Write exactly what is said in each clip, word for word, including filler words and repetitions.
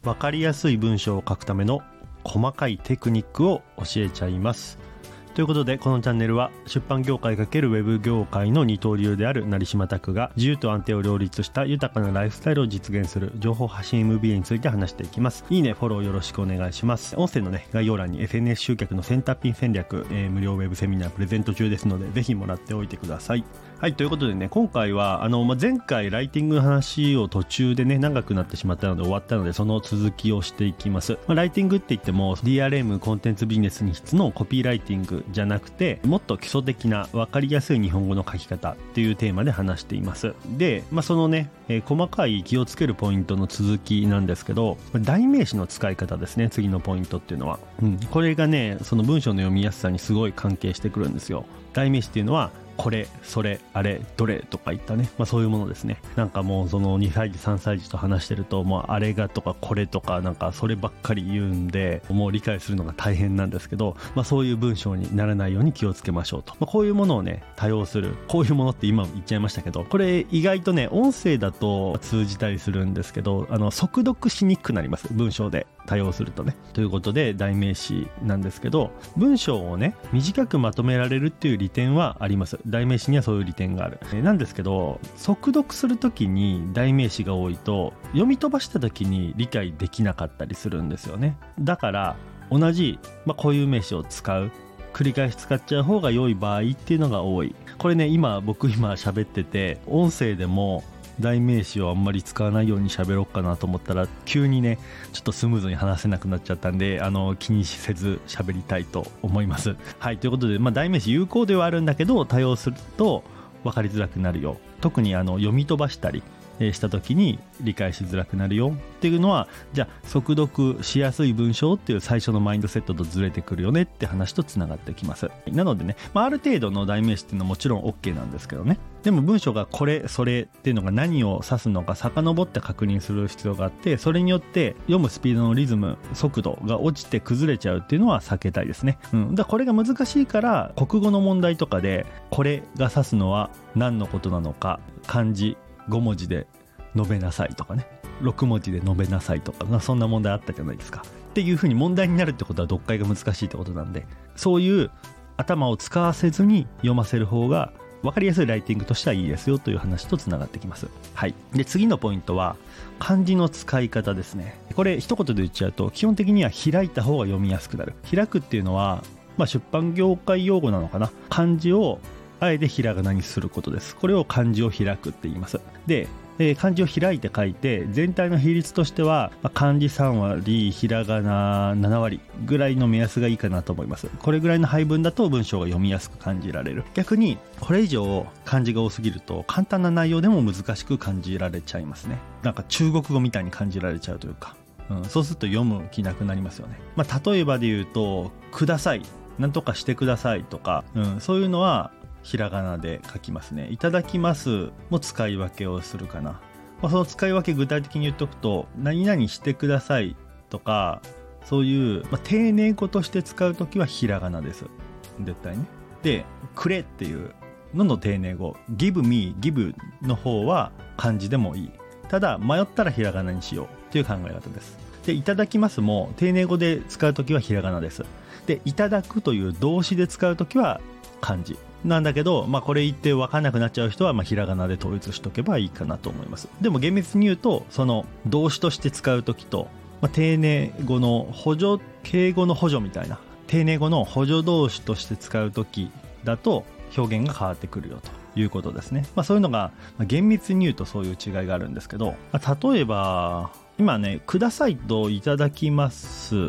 分かりやすい文章を書くための細かいテクニックを教えちゃいます。ということで、このチャンネルは出版業界×ウェブ業界の二刀流である成島拓が自由と安定を両立した豊かなライフスタイルを実現する情報発信 エムビーエー について話していきます。いいね、フォローよろしくお願いします。音声のね、概要欄に エスエヌエス 集客のセンターピン戦略、えー、無料ウェブセミナープレゼント中ですので、ぜひもらっておいてください。はい、ということでね、今回はあの、まあ、前回ライティングの話を途中でね長くなってしまったので終わったので、その続きをしていきます。まあ、ライティングって言っても ディーアールエム コンテンツビジネスに必須のコピーライティングじゃなくて、もっと基礎的な分かりやすい日本語の書き方っていうテーマで話しています。で、まあ、そのね、えー、細かい気をつけるポイントの続きなんですけど、代名詞の使い方ですね。次のポイントっていうのは、うん、これがねその文章の読みやすさにすごい関係してくるんですよ。代名詞っていうのはこれ、それ、あれ、どれとか言ったね、まあそういうものですね。なんかもうそのにさい児さんさい児と話してると、もうあれがとかこれとかなんかそればっかり言うんで、もう理解するのが大変なんですけど、まあそういう文章にならないように気をつけましょうと。まあこういうものをね多用する、こういうものって今言っちゃいましたけど、これ意外とね音声だと通じたりするんですけど、あの速読しにくくなります、文章で多用するとね。ということで代名詞なんですけど、文章をね短くまとめられるっていう利点はあります。代名詞にはそういう利点がある。なんですけど、速読するときに代名詞が多いと読み飛ばしたときに理解できなかったりするんですよね。だから同じ、まあ、固有名詞を使う、繰り返し使っちゃう方が良い場合っていうのが多い。これね、今僕今喋ってて音声でも代名詞をあんまり使わないように喋ろうかなと思ったら、急にねちょっとスムーズに話せなくなっちゃったんで、あの気にせず喋りたいと思います。はい、ということで、まあ、代名詞有効ではあるんだけど、多用すると分かりづらくなるよ。特にあの読み飛ばしたりした時に理解しづらくなるよっていうのは、じゃあ速読しやすい文章っていう最初のマインドセットとずれてくるよねって話とつながってきます。なのでね、まあ、ある程度の代名詞っていうのはもちろん OK なんですけどね。でも文章がこれそれっていうのが何を指すのか遡って確認する必要があって、それによって読むスピードのリズム、速度が落ちて崩れちゃうっていうのは避けたいですね。うん、だからこれが難しいから、国語の問題とかでこれが指すのは何のことなのか、漢字ごもじで述べなさいとかね、ろくもじで述べなさいとか、まあ、そんな問題あったじゃないですか。っていう風に問題になるってことは読解が難しいってことなんで、そういう頭を使わせずに読ませる方が分かりやすいライティングとしてはいいですよという話とつながってきます。はい。で、次のポイントは漢字の使い方ですね。これ一言で言っちゃうと、基本的には開いた方が読みやすくなる。開くっていうのは、まあ、出版業界用語なのかな。漢字をあえてひらがなにすることです。これを漢字を開くって言います。で、えー、漢字を開いて書いて、全体の比率としては、まあ、漢字さんわり、ひらがなななわりぐらいの目安がいいかなと思います。これぐらいの配分だと文章が読みやすく感じられる。逆にこれ以上漢字が多すぎると、簡単な内容でも難しく感じられちゃいますね。なんか中国語みたいに感じられちゃうというか、うん、そうすると読む気なくなりますよね。まあ、例えばで言うと、ください、なんとかしてくださいとか、うん、そういうのはひらがなで書きますね。いただきますも使い分けをするかな。まあ、その使い分け具体的に言っておくと、何々してくださいとか、そういう、まあ、丁寧語として使うときはひらがなです。絶対ね。で、くれっていうのの丁寧語、give me, give の方は漢字でもいい。ただ、迷ったらひらがなにしようっていう考え方です。で、いただきますも丁寧語で使うときはひらがなです。で、いただくという動詞で使うときは漢字なんだけど、まあ、これ言って分かんなくなっちゃう人は、まあ、ひらがなで統一しとけばいいかなと思います。でも厳密に言うと、その動詞として使うときと、まあ、丁寧語の補助、敬語の補助みたいな丁寧語の補助動詞として使うときだと表現が変わってくるよということですね。まあ、そういうのが、まあ、厳密に言うとそういう違いがあるんですけど、まあ、例えば今ね、くださいといただきます、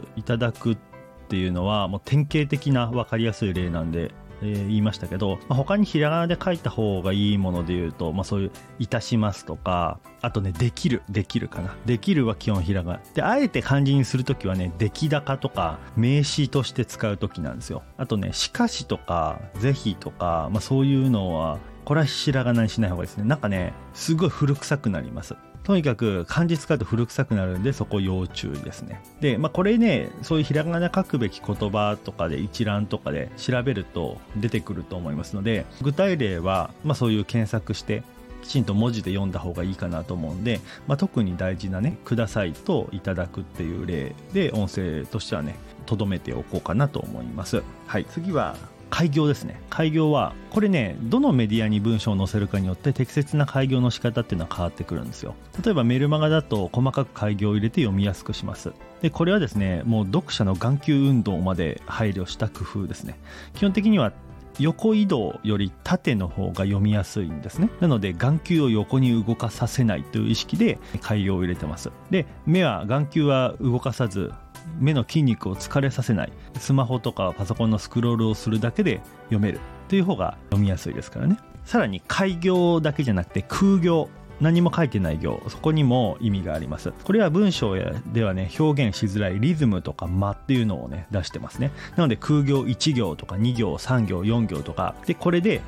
いただくっていうのはもう典型的な分かりやすい例なんで、えー、言いましたけど、まあ、他にひらがなで書いた方がいいもので言うと、まあ、そういういたしますとか、あとね、できるできるかなできるは基本ひらがなで、あえて漢字にするときはね、出来高とか名詞として使うときなんですよ。あとね、しかしとかぜひとか、まあ、そういうのはこれはひらがなにしない方がいいですね。なんかね、すごい古臭くなります。とにかく漢字使うと古臭くなるんで、そこ要注意ですね。で、まあ、これね、そういうひらがな書くべき言葉とかで一覧とかで調べると出てくると思いますので、具体例は、まあ、そういう検索してきちんと文字で読んだ方がいいかなと思うんで、まあ、特に大事なねくださいといただくっていう例で音声としてはね留めておこうかなと思います。はい、次は改行ですね。改行はこれねどのメディアに文章を載せるかによって適切な改行の仕方っていうのは変わってくるんですよ。例えばメルマガだと細かく改行を入れて読みやすくします。でこれはですねもう読者の眼球運動まで配慮した工夫ですね。基本的には横移動より縦の方が読みやすいんですね。なので眼球を横に動かさせないという意識で改行を入れてます。で目は眼球は動かさず目の筋肉を疲れさせない、スマホとかパソコンのスクロールをするだけで読めるという方が読みやすいですからね。さらに改行だけじゃなくて空行、何も書いてない行、そこにも意味があります。これは文章ではね表現しづらいリズムとか間っていうのをね出してますね。なので空行いち行とかに行さん行よん行とかで、これで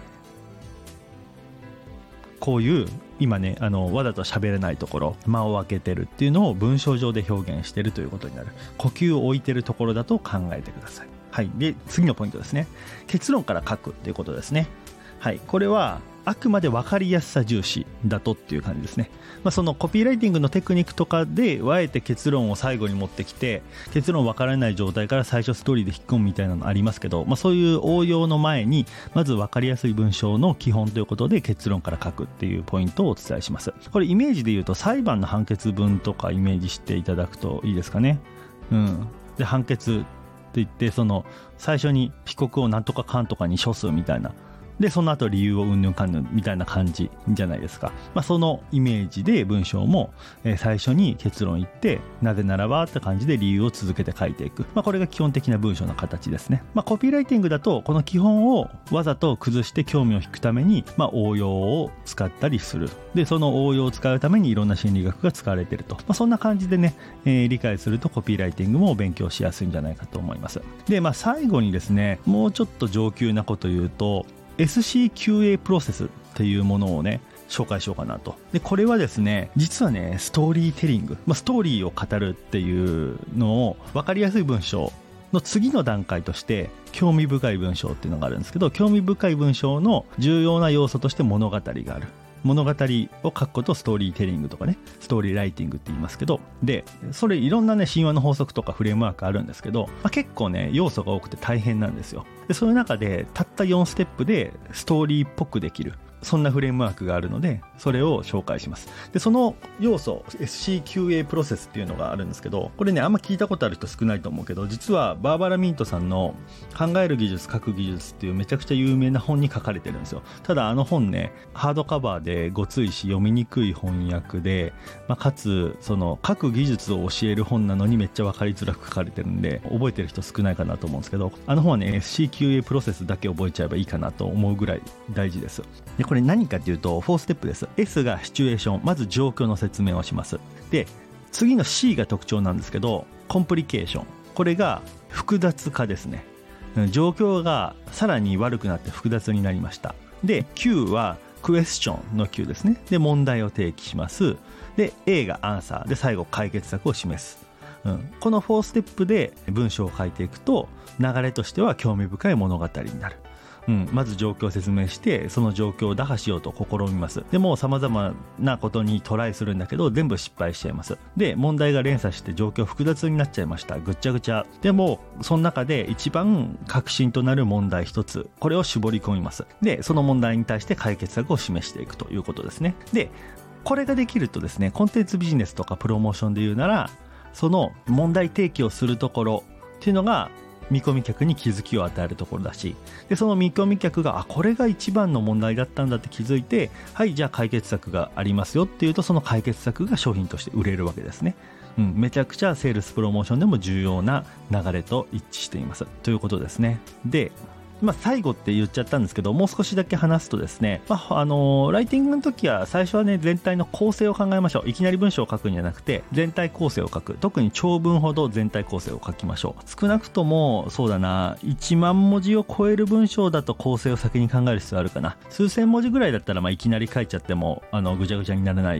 こういう今ねあのわざと喋れないところ間を空けてるっていうのを文章上で表現してるということになる。呼吸を置いてるところだと考えてください。はい、で次のポイントですね。結論から書くっていうことですね。はい、これはあくまで分かりやすさ重視だとっていう感じですね。まあ、そのコピーライティングのテクニックとかであえて結論を最後に持ってきて結論分からない状態から最初ストーリーで引っ込むみたいなのありますけど、まあ、そういう応用の前にまず分かりやすい文章の基本ということで結論から書くっていうポイントをお伝えします。これイメージで言うと裁判の判決文とかイメージしていただくといいですかね。うん、で判決って言ってその最初に被告をなんとかかんとかに処すみたいな、でその後理由をうんぬんかんぬんみたいな感じじゃないですか。まあ、そのイメージで文章も、えー、最初に結論言ってなぜならばって感じで理由を続けて書いていく、まあ、これが基本的な文章の形ですね。まあ、コピーライティングだとこの基本をわざと崩して興味を引くために、まあ、応用を使ったりする。でその応用を使うためにいろんな心理学が使われていると、まあ、そんな感じでね、えー、理解するとコピーライティングも勉強しやすいんじゃないかと思います。で、まあ、最後にですねもうちょっと上級なこと言うとエスシーキューエー プロセスっていうものをね紹介しようかなと。でこれはですね実はねストーリーテリング、まあ、ストーリーを語るっていうのを分かりやすい文章の次の段階として興味深い文章っていうのがあるんですけど、興味深い文章の重要な要素として物語がある。物語を書くことをストーリーテリングとかねストーリーライティングって言いますけど、でそれいろんなね神話の法則とかフレームワークあるんですけど、まあ、結構ね要素が多くて大変なんですよ。でそういう中でたったよんステップでストーリーっぽくできる、そんなフレームワークがあるのでそれを紹介します。でその要素 エスシーキューエー プロセスっていうのがあるんですけど、これねあんま聞いたことある人少ないと思うけど、実はバーバラ・ミントさんの考える技術書く技術っていうめちゃくちゃ有名な本に書かれてるんですよ。ただあの本ねハードカバーでごついし読みにくい翻訳で、まあ、かつその書く技術を教える本なのにめっちゃ分かりづらく書かれてるんで覚えてる人少ないかなと思うんですけど、あの本はね エスシーキューエー プロセスだけ覚えちゃえばいいかなと思うぐらい大事です。でこれ何かっていうとよんステップです。 S がシチュエーション、まず状況の説明をします。で次の C が特徴なんですけどコンプリケーション、これが複雑化ですね。状況がさらに悪くなって複雑になりました。で Q はクエスチョンの Q ですね。で問題を提起します。で A がアンサーで最後解決策を示す、うん、このよんステップで文章を書いていくと流れとしては興味深い物語になる。うん、まず状況を説明してその状況を打破しようと試みます。でも様々なことにトライするんだけど全部失敗しちゃいます。で問題が連鎖して状況複雑になっちゃいました。ぐっちゃぐちゃ。でもその中で一番核心となる問題一つ、これを絞り込みます。でその問題に対して解決策を示していくということですね。でこれができるとですねコンテンツビジネスとかプロモーションで言うならその問題提起をするところっていうのが見込み客に気づきを与えるところだし、でその見込み客があこれが一番の問題だったんだって気づいて、はいじゃあ解決策がありますよっていうとその解決策が商品として売れるわけですね。うん、めちゃくちゃセールスプロモーションでも重要な流れと一致していますということですね。でまあ、最後って言っちゃったんですけどもう少しだけ話すとですね、まああのー、ライティングの時は最初はね全体の構成を考えましょう。いきなり文章を書くんじゃなくて全体構成を書く。特に長文ほど全体構成を書きましょう。少なくともそうだないちまん文字を超える文章だと構成を先に考える必要あるかな。数千文字ぐらいだったらまあいきなり書いちゃってもあのぐちゃぐちゃにならない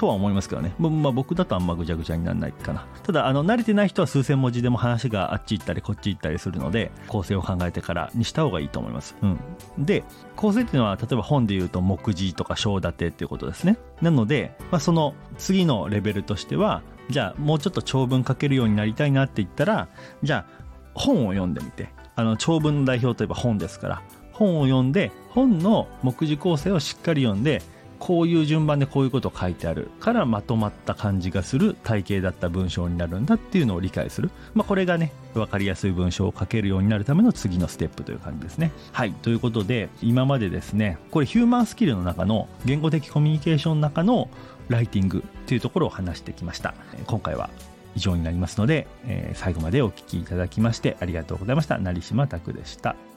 とは思いますけどね、まあ、僕だとあんまぐちゃぐちゃにならないかな。ただあの慣れてない人は数千文字でも話があっち行ったりこっち行ったりするので、構成を考えてからにした方がいいと思います、うん、で構成っていうのは例えば本でいうと目次とか章立てっていうことですね。なので、まあ、その次のレベルとしては、じゃあもうちょっと長文書けるようになりたいなって言ったら、じゃあ本を読んでみて、あの長文の代表といえば本ですから、本を読んで本の目次構成をしっかり読んで、こういう順番でこういうこと書いてあるからまとまった感じがする体系だった文章になるんだっていうのを理解する、まあ、これがね分かりやすい文章を書けるようになるための次のステップという感じですね。はい、ということで今までですね、これヒューマンスキルの中の言語的コミュニケーションの中のライティングっていうところを話してきました。今回は以上になりますので、えー、最後までお聞きいただきましてありがとうございました。成島拓でした。